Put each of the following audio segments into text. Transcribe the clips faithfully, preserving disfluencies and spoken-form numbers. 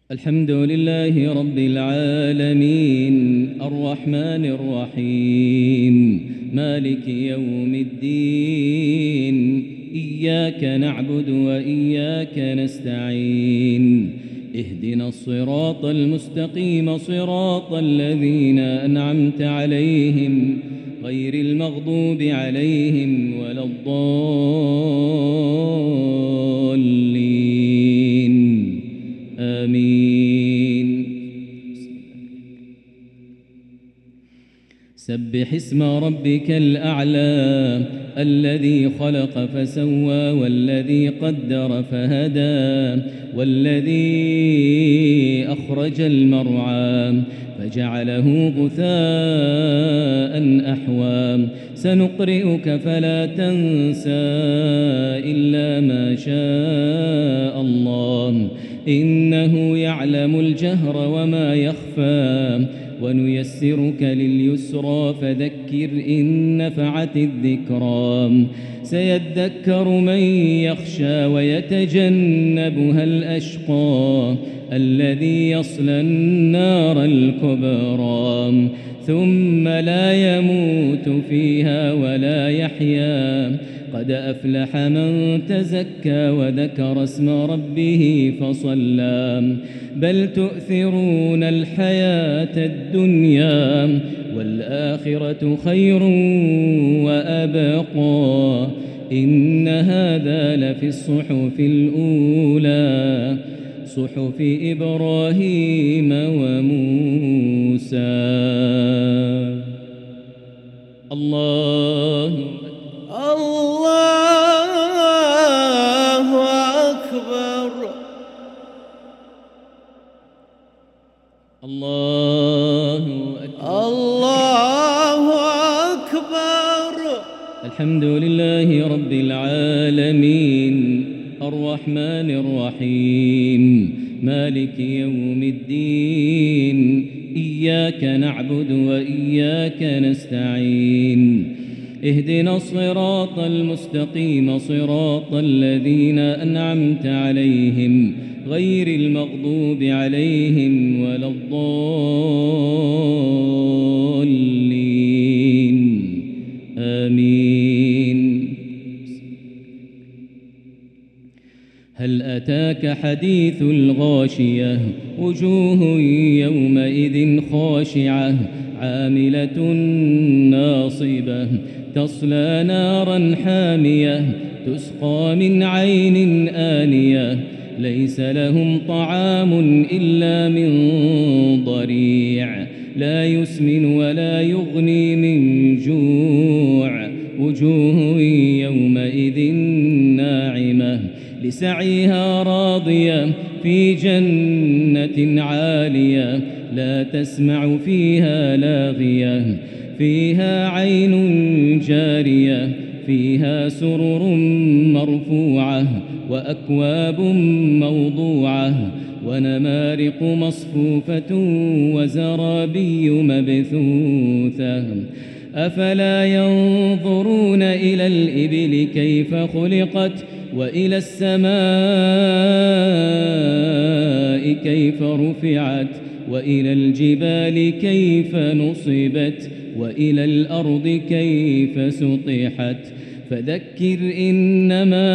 الحمد لله رب العالمين الرحمن الرحيم مالك يوم الدين إياك نعبد وإياك نستعين اهدنا الصراط المستقيم صراط الذين أنعمت عليهم غير المغضوب عليهم ولا الضالين آمين. سبح اسم ربك الأعلى الذي خلق فسوى والذي قدر فهدى والذي أخرج المرعى فجعله غثاء أحوى سنقرئك فلا تنسى إلا ما شاء الله إنه يعلم الجهر وما يخفى ونيسرك لليسرى فذكر إن نفعت الذكرى سيذكر من يخشى ويتجنبها الأشقى الذي يصلى النار الكبرى ثم لا يموت فيها ولا يحيا قد أفلح من تزكى وذكر اسم ربه فصلى بل تؤثرون الحياة الدنيا والآخرة خير وأبقى إن هذا لفي الصحف الأولى صحف إبراهيم وموسى. الله الله أكبر الله أكبر الله أكبر. الحمد لله رب العالمين الرحمن الرحيم مالك يوم الدين إياك نعبد وإياك نستعين اهدنا الصراط المستقيم صراط الذين أنعمت عليهم غير المغضوب عليهم ولا الضالين آمين. هل أتاك حديث الغاشية وجوه يومئذ خاشعة عاملة ناصبة تصلى نارا حامية تسقى من عين آنية ليس لهم طعام إلا من ضريع لا يسمن ولا يغني من جوع وجوه يومئذ ناعمة لسعيها راضية في جنة عالية لا تسمع فيها لاغية فيها عين جارية فيها سرر مرفوعة وأكواب موضوعة ونمارق مصفوفة وزرابي مبثوثة أفلا ينظرون إلى الإبل كيف خلقت وإلى السماء كيف رفعت وإلى الجبال كيف نصبت وإلى الأرض كيف سطحت فذكر إنما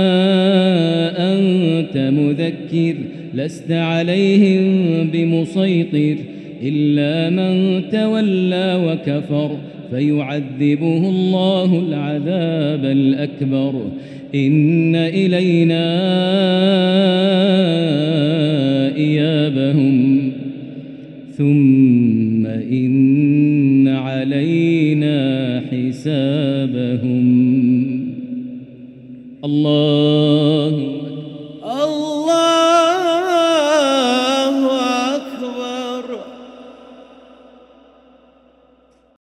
أنت مذكر لست عليهم بمسيطر إلا من تولى وكفر فيعذبه الله العذاب الأكبر إن إلينا إيابهم ثم إن علينا حسابهم. الله